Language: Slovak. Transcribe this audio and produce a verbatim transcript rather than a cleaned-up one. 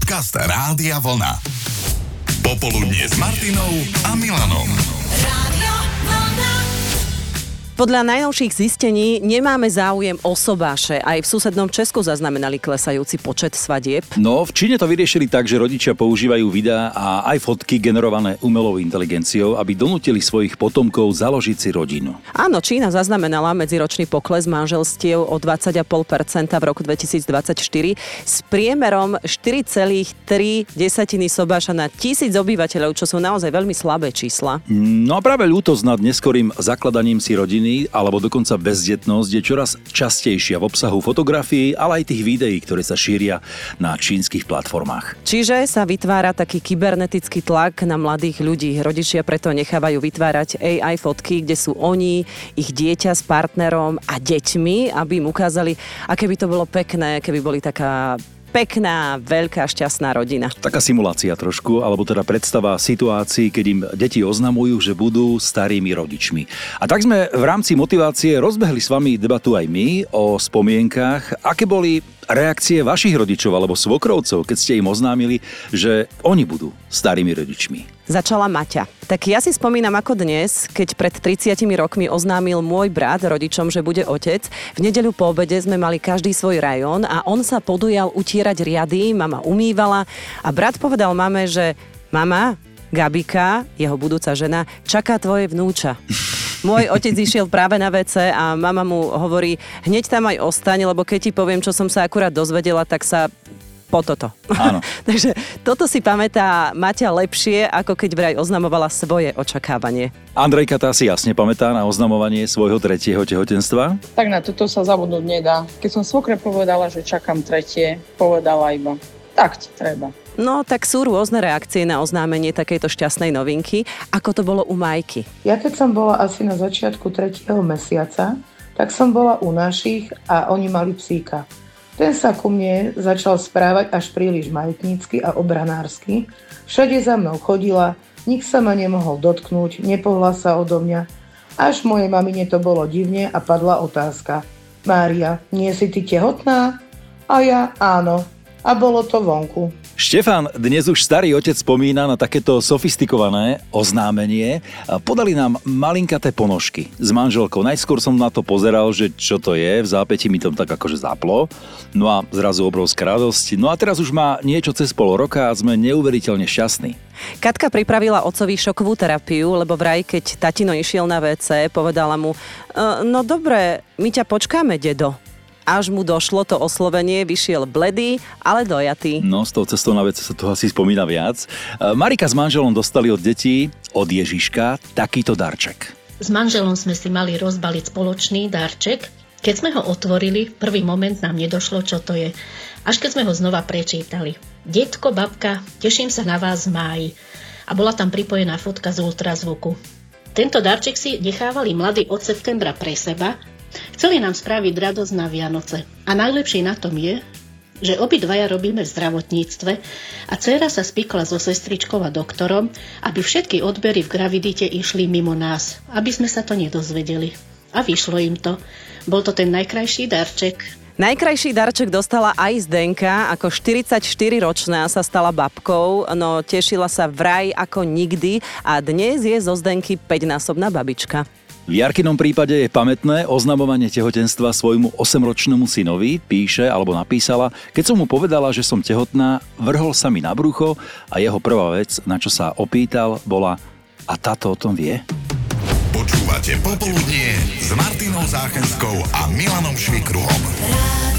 Podcast Rádia Vlna. Popoludnie s Martinou a Milanom. Rádio Vlna. Podľa najnovších zistení nemáme záujem o sobáše. Aj v susednom Česku zaznamenali klesajúci počet svadieb. No, v Číne to vyriešili tak, že rodičia používajú videá a aj fotky generované umelou inteligenciou, aby donútili svojich potomkov založiť si rodinu. Áno, Čína zaznamenala medziročný pokles manželstiev o dvadsať celá päť percenta v roku dvetisícdvadsaťštyri s priemerom štyri celé tri sobáša na tisíc obyvateľov, čo sú naozaj veľmi slabé čísla. No a práve ľútosť nad neskorým zakladaním si rodiny alebo dokonca bezdetnosť je čoraz častejšia v obsahu fotografií, ale aj tých videí, ktoré sa šíria na čínskych platformách. Čiže sa vytvára taký kybernetický tlak na mladých ľudí. Rodičia preto nechávajú vytvárať á í fotky, kde sú oni, ich dieťa s partnerom a deťmi, aby im ukázali, aké by to bolo pekné, keby boli taká pekná, veľká, šťastná rodina. Taká simulácia trošku, alebo teda predstava situácií, keď im deti oznamujú, že budú starými rodičmi. A tak sme v rámci motivácie rozbehli s vami debatu aj my o spomienkach. Aké boli reakcie vašich rodičov alebo svokrovcov, keď ste im oznámili, že oni budú starými rodičmi? Začala Maťa. Tak ja si spomínam ako dnes, keď pred tridsiatimi rokmi oznámil môj brat rodičom, že bude otec. V nedeľu po obede sme mali každý svoj rajón a on sa podujal utierať riady, mama umývala a brat povedal mame, že mama, Gabika, jeho budúca žena, čaká tvoje vnúča. Môj otec išiel práve na vé cé a mama mu hovorí, hneď tam aj ostane, lebo keď ti poviem, čo som sa akurát dozvedela, tak sa po toto. Áno. Takže toto si pamätá Maťa lepšie, ako keď vraj oznamovala svoje očakávanie. Andrejka tá si jasne pamätá na oznamovanie svojho tretieho tehotenstva? Tak na toto sa zabudnúť nedá. Keď som svokre povedala, že čakám tretie, povedala iba, tak ti treba. No, tak sú rôzne reakcie na oznámenie takejto šťastnej novinky. Ako to bolo u Majky? Ja keď som bola asi na začiatku tretieho mesiaca, tak som bola u našich a oni mali psíka. Ten sa ku mne začal správať až príliš majetnícky a obranársky. Všade za mnou chodila, nik sa ma nemohol dotknúť, nepohla sa odo mňa. Až mojej mamine to bolo divne a padla otázka. Mária, nie si ty tehotná? A ja áno. A bolo to vonku. Štefan, dnes už starý otec spomína na takéto sofistikované oznámenie. Podali nám malinkaté ponožky s manželkou. Najskôr som na to pozeral, že čo to je, v zápäti mi to tak akože zaplo. No a zrazu obrovská radosť. No a teraz už má niečo cez pol roka a sme neuveriteľne šťastní. Katka pripravila otcovi šokovú terapiu, lebo vraj, keď tatino išiel na vé cé, povedala mu, no dobre, my ťa počkáme, dedo. Až mu došlo to oslovenie, vyšiel bledý, ale dojatý. No, s tou cestou na vece sa toho asi spomína viac. Marika s manželom dostali od detí, od Ježiška, takýto darček. S manželom sme si mali rozbaliť spoločný darček. Keď sme ho otvorili, prvý moment nám nedošlo, čo to je. Až keď sme ho znova prečítali. Detko, babka, teším sa na vás v máji. A bola tam pripojená fotka z ultrazvuku. Tento darček si nechávali mladí od septembra pre seba. Chceli nám spraviť radosť na Vianoce. A najlepšie na tom je, že obidvaja robíme v zdravotníctve a dcéra sa spikla so sestričkou a doktorom, aby všetky odbery v gravidite išli mimo nás, aby sme sa to nedozvedeli. A vyšlo im to. Bol to ten najkrajší darček. Najkrajší darček dostala aj Zdenka, ako štyridsaťštyriročná sa stala babkou, no tešila sa vraj ako nikdy a dnes je zo Zdenky päťnásobná babička. V Jarkinom prípade je pamätné oznamovanie tehotenstva svojmu osemročnému synovi, píše alebo napísala, keď som mu povedala, že som tehotná, vrhol sa mi na brucho a jeho prvá vec, na čo sa opýtal, bola a táto o tom vie? Počúvate Popoludnie s Martinou Záchenskou a Milanom Švikruhom.